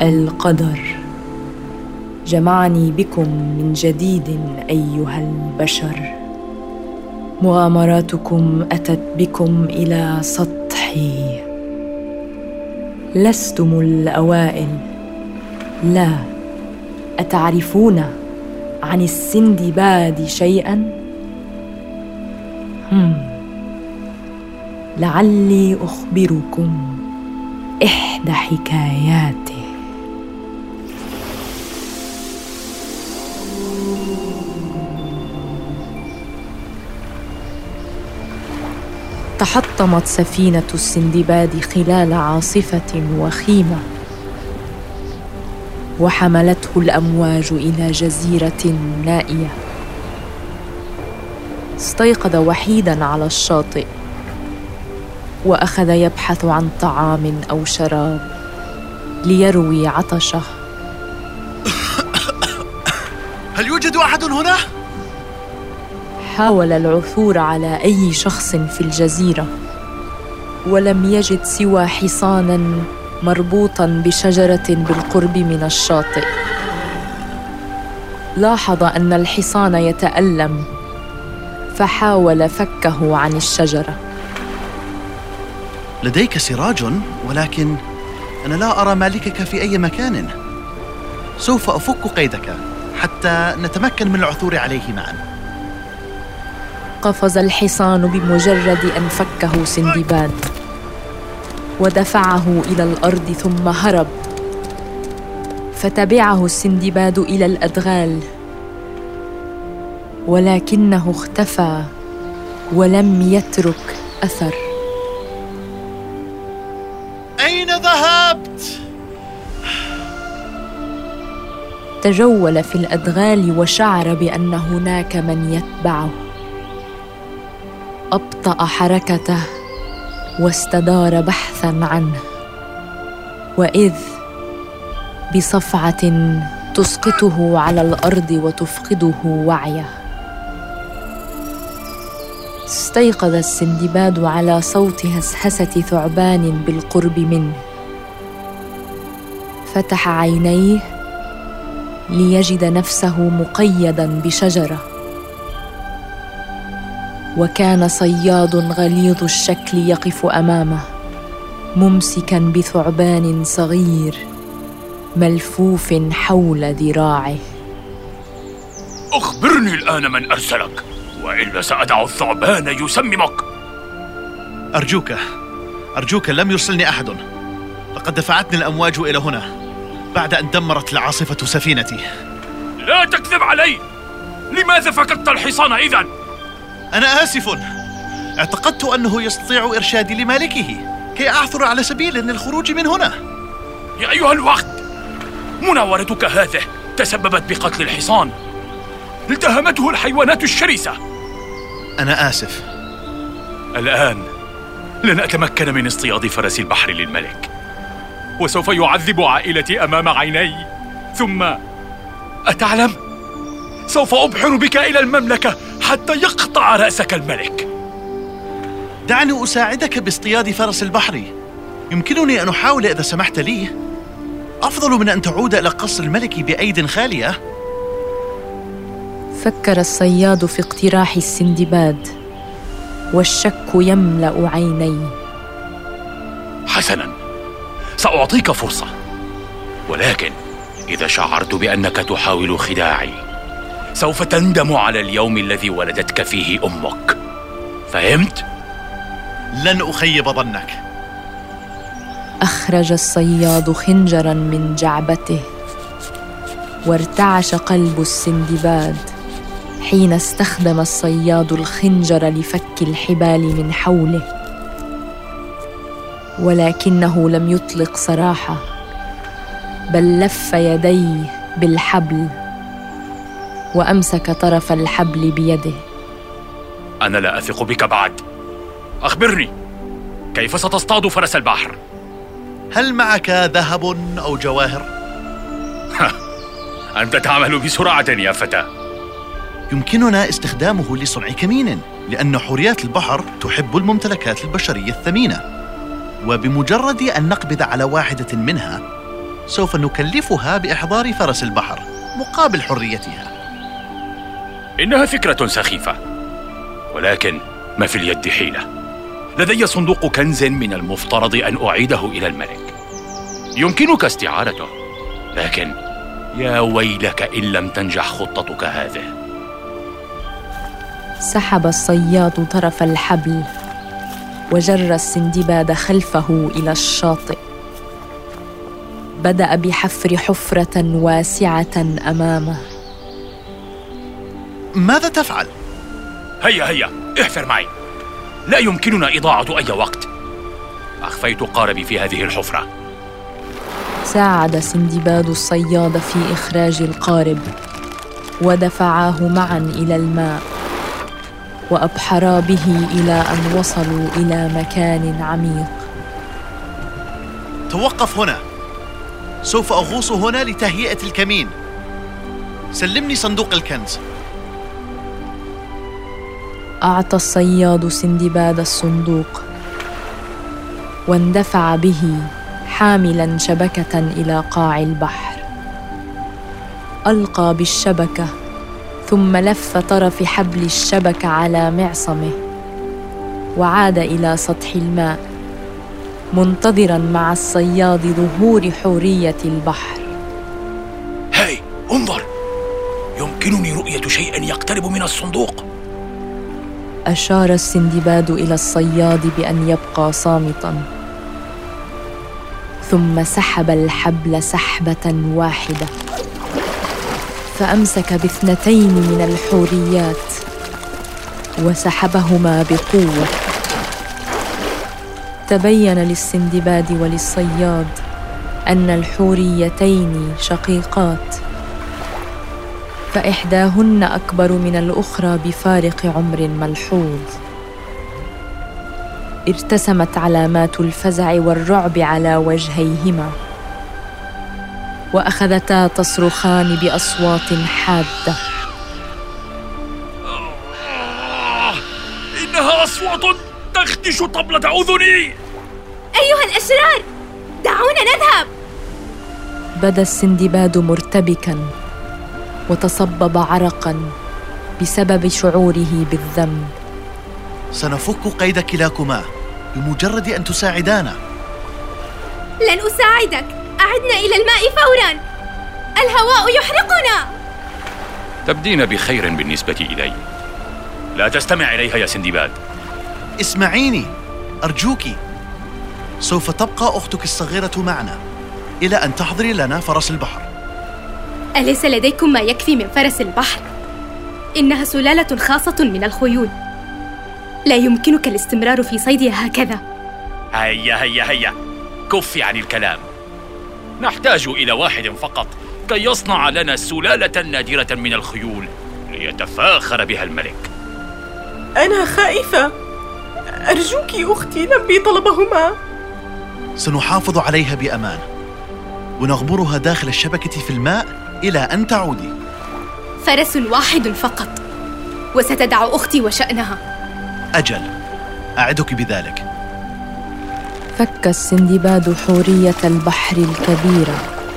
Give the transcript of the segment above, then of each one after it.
القدر جمعني بكم من جديد أيها البشر. مغامراتكم أتت بكم إلى سطحي. لستم الأوائل، لا. أتعرفون عن السندباد شيئاً؟ لعلي أخبركم إحدى حكاياته. تحطمت سفينة السندباد خلال عاصفة وخيمة، وحملته الأمواج إلى جزيرة نائية. استيقظ وحيداً على الشاطئ، وأخذ يبحث عن طعام أو شراب ليروي عطشه. هل يوجد أحد هنا؟ حاول العثور على أي شخص في الجزيرة، ولم يجد سوى حصاناً مربوطاً بشجرة بالقرب من الشاطئ. لاحظ أن الحصان يتألم، فحاول فكه عن الشجرة. لديك سراج، ولكن أنا لا أرى مالكك في أي مكان. سوف أفك قيدك حتى نتمكن من العثور عليه معا. قفز الحصان بمجرد أن فكه سندباد، ودفعه إلى الأرض ثم هرب. فتبعه السندباد إلى الأدغال، ولكنه اختفى ولم يترك أثر. أين ذهبت؟ تجول في الأدغال وشعر بأن هناك من يتبعه. أبطأ حركته واستدار بحثاً عنه، وإذ بصفعة تسقطه على الأرض وتفقده وعيه. استيقظ السندباد على صوت هسهسة ثعبان بالقرب منه. فتح عينيه ليجد نفسه مقيداً بشجرة، وكان صياد غليظ الشكل يقف أمامه، ممسكاً بثعبان صغير ملفوف حول ذراعه. أخبرني الآن من أرسلك، وإلا سأدع الثعبان يسممك. أرجوك لم يرسلني أحد. لقد دفعتني الأمواج إلى هنا بعد أن دمرت العاصفة سفينتي. لا تكذب علي. لماذا فقدت الحصان إذن؟ أنا آسف. اعتقدت أنه يستطيع إرشادي لمالكه كي أعثر على سبيل للخروج من هنا. يا أيها الوقت، مناورتك هذه تسببت بقتل الحصان. التهمته الحيوانات الشرسة. أنا آسف. الآن لن أتمكن من اصطياد فرس البحر للملك، وسوف يعذب عائلتي أمام عيني. ثم أتعلم، سوف أبحر بك إلى المملكة حتى يقطع رأسك الملك. دعني أساعدك باصطياد فرس البحر. يمكنني أن أحاول إذا سمحت لي. أفضل من أن تعود إلى قصر الملك بأيد خالية. فكر الصياد في اقتراح السندباد، والشك يملأ عينيه. حسناً، سأعطيك فرصة، ولكن إذا شعرت بأنك تحاول خداعي سوف تندم على اليوم الذي ولدتك فيه أمك. فهمت؟ لن أخيب ظنك. أخرج الصياد خنجراً من جعبته، وارتعش قلب السندباد حين استخدم الصياد الخنجر لفك الحبال من حوله. ولكنه لم يطلق سراحه، بل لف يديه بالحبل وأمسك طرف الحبل بيده. أنا لا أثق بك بعد. أخبرني، كيف ستصطاد فرس البحر؟ هل معك ذهب أو جواهر؟ أنت تعمل بسرعة يا فتى. يمكننا استخدامه لصنع كمين، لأن حوريات البحر تحب الممتلكات البشرية الثمينة، وبمجرد أن نقبض على واحدة منها سوف نكلفها بإحضار فرس البحر مقابل حريتها. إنها فكرة سخيفة، ولكن ما في اليد حيلة. لدي صندوق كنز من المفترض أن أعيده إلى الملك، يمكنك استعارته، لكن يا ويلك إن لم تنجح خطتك هذه. سحب الصياد طرف الحبل وجر السندباد خلفه إلى الشاطئ. بدأ بحفر حفرة واسعة أمامه. ماذا تفعل؟ هيا احفر معي، لا يمكننا إضاعة أي وقت. أخفيت قاربي في هذه الحفرة. ساعد سندباد الصياد في إخراج القارب، ودفعاه معا إلى الماء، وأبحرا به إلى أن وصلوا إلى مكان عميق. توقف هنا، سوف أغوص هنا لتهيئة الكمين. سلمني صندوق الكنز. أعطى الصياد سندباد الصندوق، واندفع به حاملاً شبكة إلى قاع البحر. ألقى بالشبكة، ثم لف طرف حبل الشبكة على معصمه، وعاد إلى سطح الماء منتظراً مع الصياد ظهور حورية البحر. هاي، انظر، يمكنني رؤية شيء يقترب من الصندوق. أشار السندباد إلى الصياد بأن يبقى صامتاً، ثم سحب الحبل سحبة واحدة، فأمسك باثنتين من الحوريات وسحبهما بقوة. تبين للسندباد وللصياد أن الحوريتين شقيقات، فإحداهن أكبر من الأخرى بفارق عمر ملحوظ. ارتسمت علامات الفزع والرعب على وجهيهما، وأخذتا تصرخان بأصوات حادة. إنها أصوات تخدش طبلة أذني. أيها الأشرار، دعونا نذهب. بدا السندباد مرتبكاً، وتصبب عرقاً بسبب شعوره بالذنب. سنفك قيد كلاكما بمجرد أن تساعدانا. لن أساعدك، أعدنا إلى الماء فوراً، الهواء يحرقنا. تبدين بخير بالنسبة إلي. لا تستمع إليها يا سندباد. اسمعيني أرجوك، سوف تبقى أختك الصغيرة معنا إلى أن تحضري لنا فرس البحر. أليس لديكم ما يكفي من فرس البحر؟ إنها سلالة خاصة من الخيول، لا يمكنك الاستمرار في صيدها هكذا. هيا كفي عن الكلام. نحتاج إلى واحد فقط كي يصنع لنا سلالة نادرة من الخيول ليتفاخر بها الملك. أنا خائفة، أرجوك أختي لبي طلبهما. سنحافظ عليها بأمان، ونغمرها داخل الشبكة في الماء إلى أن تعودي. فرس واحد فقط، وستدع أختي وشأنها. أجل، أعدك بذلك. فك السندباد حورية البحر الكبيرة،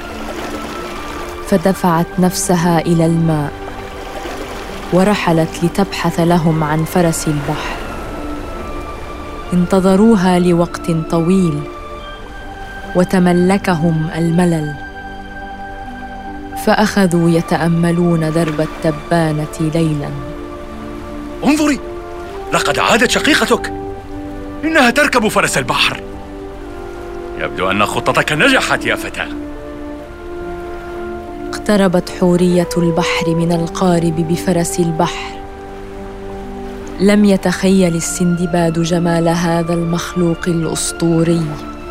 فدفعت نفسها إلى الماء، ورحلت لتبحث لهم عن فرس البحر. انتظروها لوقت طويل، وتملكهم الملل، فأخذوا يتأملون درب التبانة ليلاً. انظري، لقد عادت شقيقتك، إنها تركب فرس البحر. يبدو أن خطتك نجحت يا فتاة. اقتربت حورية البحر من القارب بفرس البحر. لم يتخيل السندباد جمال هذا المخلوق الأسطوري.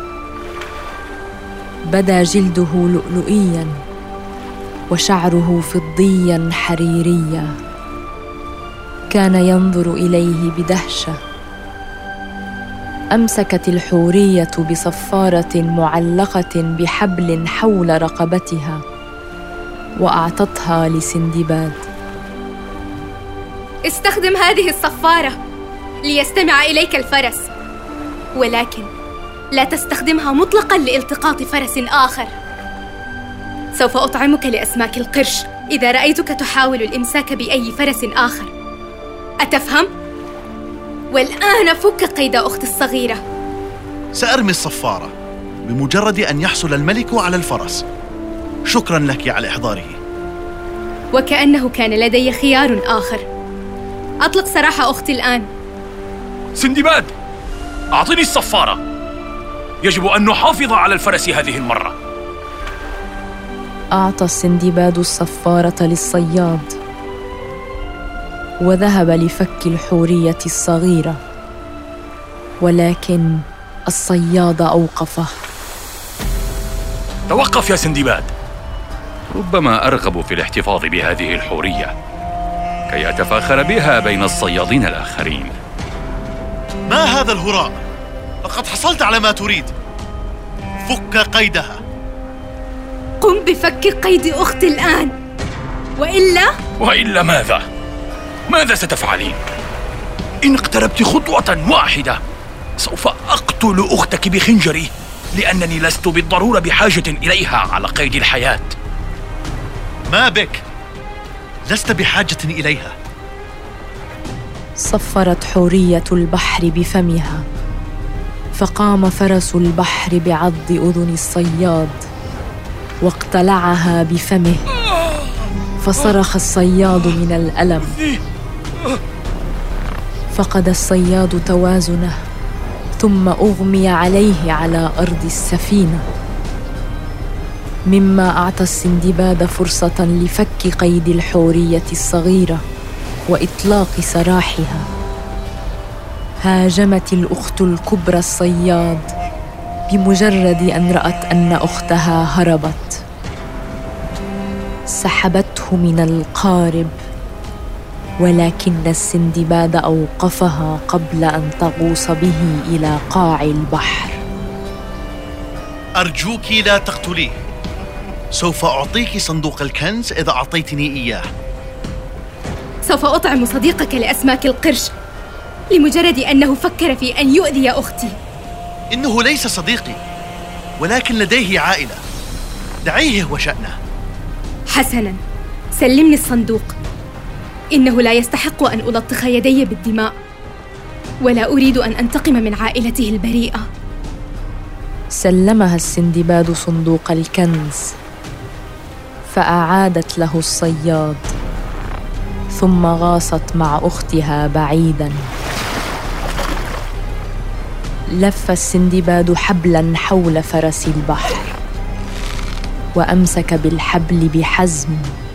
بدا جلده لؤلؤياً، وشعره فضياً حريرياً. كان ينظر إليه بدهشة. أمسكت الحورية بصفارة معلقة بحبل حول رقبتها، وأعطتها لسندباد. استخدم هذه الصفارة ليستمع إليك الفرس، ولكن لا تستخدمها مطلقاً لالتقاط فرس آخر. سوف أطعمك لأسماك القرش إذا رأيتك تحاول الإمساك بأي فرس آخر. أتفهم؟ والآن فك قيد أختي الصغيرة. سأرمي الصفارة بمجرد أن يحصل الملك على الفرس. شكراً لك على إحضاره. وكأنه كان لدي خيار آخر. أطلق سراح أختي الآن. سندباد، أعطني الصفارة. يجب أن نحافظ على الفرس هذه المرة. أعطى السندباد الصفارة للصياد وذهب لفك الحورية الصغيرة، ولكن الصياد أوقفه. توقف يا سندباد. ربما أرغب في الاحتفاظ بهذه الحورية كي أتفاخر بها بين الصيادين الآخرين. ما هذا الهراء؟ لقد حصلت على ما تريد. فك قيدها. قم بفك قيد أختي الآن، وإلا ماذا؟ ماذا ستفعلين؟ إن اقتربت خطوة واحدة سوف أقتل أختك بخنجري، لأنني لست بالضرورة بحاجة إليها على قيد الحياة. ما بك؟ لست بحاجة إليها. صفرت حورية البحر بفمها، فقام فرس البحر بعض أذن الصياد واقتلعها بفمه، فصرخ الصياد من الألم. فقد الصياد توازنه ثم أغمي عليه على أرض السفينة، مما أعطى السندباد فرصة لفك قيد الحورية الصغيرة وإطلاق سراحها. هاجمت الأخت الكبرى الصياد بمجرد أن رأت أن أختها هربت. سحبته من القارب، ولكن السندباد أوقفها قبل أن تغوص به إلى قاع البحر. أرجوك لا تقتليه. سوف أعطيك صندوق الكنز إذا أعطيتني إياه. سوف أطعم صديقك لأسماك القرش لمجرد أنه فكر في أن يؤذي أختي. إنه ليس صديقي، ولكن لديه عائلة. دعيه وشأنه. حسناً، سلمني الصندوق. إنه لا يستحق أن ألطخ يدي بالدماء، ولا أريد أن أنتقم من عائلته البريئة. سلمها السندباد صندوق الكنز، فأعادت له الصياد، ثم غاصت مع أختها بعيداً. لف السندباد حبلاً حول فرس البحر، وأمسك بالحبل بحزم،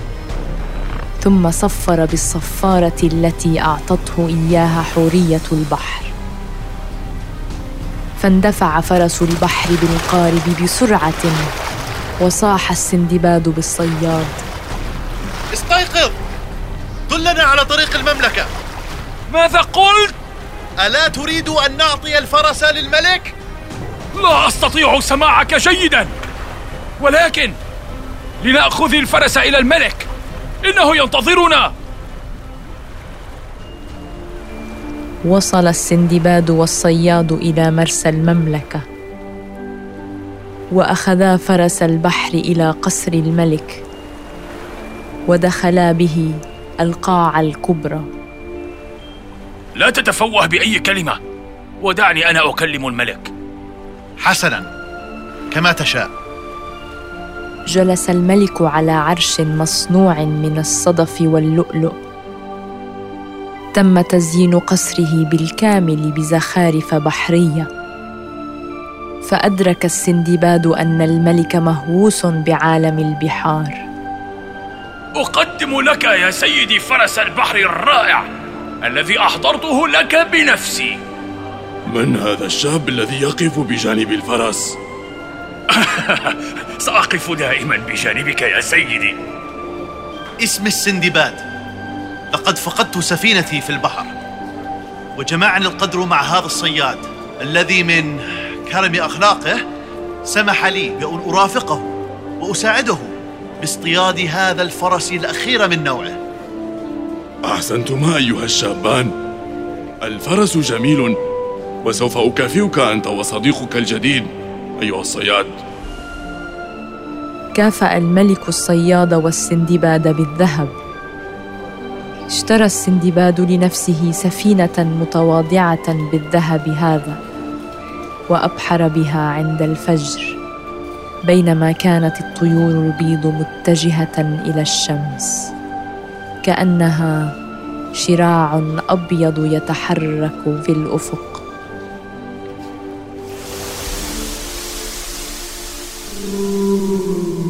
ثم صفر بالصفارة التي أعطته إياها حورية البحر. فاندفع فرس البحر بالقارب بسرعة، وصاح السندباد بالصياد: استيقظ! دلنا على طريق المملكة. ماذا قلت؟ ألا تريد أن نعطي الفرس للملك؟ لا أستطيع سماعك جيداً، ولكن لنأخذ الفرس إلى الملك، إنه ينتظرنا. وصل السندباد والصياد إلى مرسى المملكة، وأخذا فرس البحر إلى قصر الملك، ودخلا به القاعة الكبرى. لا تتفوه بأي كلمة، ودعني أنا أكلم الملك. حسناً، كما تشاء. جلس الملك على عرش مصنوع من الصدف واللؤلؤ. تم تزيين قصره بالكامل بزخارف بحرية. فأدرك السندباد أن الملك مهووس بعالم البحار. أقدم لك يا سيدي فرس البحر الرائع الذي أحضرته لك بنفسي. من هذا الشاب الذي يقف بجانب الفرس؟ سأقف دائما بجانبك يا سيدي. اسمي السندباد. لقد فقدت سفينتي في البحر، وجمعني القدر مع هذا الصياد الذي من كرم أخلاقه سمح لي بأن أرافقه وأساعده باصطياد هذا الفرس الأخير من نوعه. أحسنتما أيها الشابان. الفرس جميل، وسوف أكافئك أنت وصديقك الجديد أيها الصياد. كافأ الملك الصياد والسندباد بالذهب. اشترى السندباد لنفسه سفينة متواضعة بالذهب هذا، وأبحر بها عند الفجر، بينما كانت الطيور البيض متجهة إلى الشمس، كأنها شراع أبيض يتحرك في الأفق.